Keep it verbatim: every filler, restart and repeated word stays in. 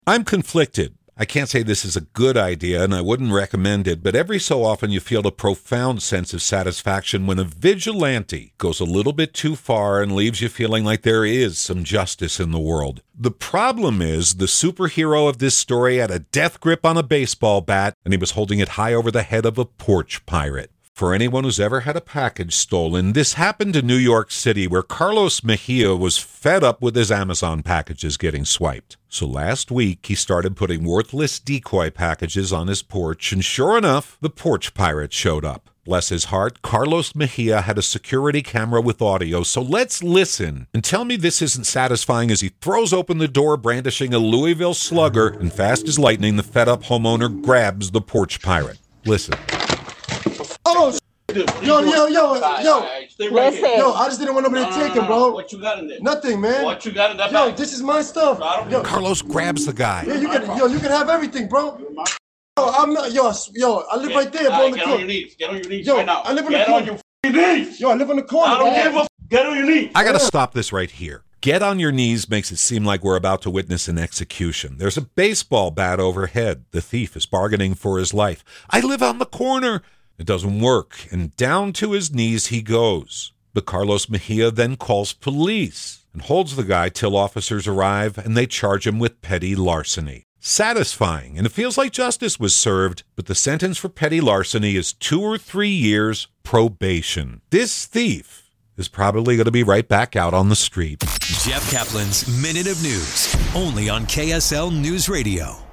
I'm conflicted. I can't say this is a good idea, and I wouldn't recommend it, but every so often you feel a profound sense of satisfaction when a vigilante goes a little bit too far and leaves you feeling like there is some justice in the world. The problem is the superhero of this story had a death grip on a baseball bat, and he was holding it high over the head of a porch pirate. For anyone who's ever had a package stolen, this happened in New York City, where Carlos Mejia was fed up with his Amazon packages getting swiped. So last week, he started putting worthless decoy packages on his porch, and sure enough, the porch pirate showed up. Bless his heart, Carlos Mejia had a security camera with audio, so let's listen and tell me this isn't satisfying as he throws open the door brandishing a Louisville Slugger, and fast as lightning, the fed-up homeowner grabs the porch pirate. Listen. Oh, yo, yo, yo, yo, Listen. yo, I just didn't want nobody to take him, bro. What you got in there? Nothing, man. What you got in that Yo, bag? this is my stuff. Yo, Carlos grabs the guy. yo, you can, yo, you can have everything, bro. Yo, I'm not, yo, yo, I live right there, bro, in the Get on your corner. knees. Get on your knees Yo, right now. I live in Get the on corner. your knees. Yo, I live in the corner. I don't bro. give a f- Get on your knees. I gotta stop this right here. Get on your knees makes it seem like we're about to witness an execution. There's a baseball bat overhead. The thief is bargaining for his life. I live on the corner. It doesn't work, and down to his knees he goes. But Carlos Mejia then calls police and holds the guy till officers arrive, and they charge him with petty larceny. Satisfying, and it feels like justice was served, but the sentence for petty larceny is two or three years probation. This thief is probably going to be right back out on the street. Jeff Kaplan's Minute of News, only on K S L News Radio.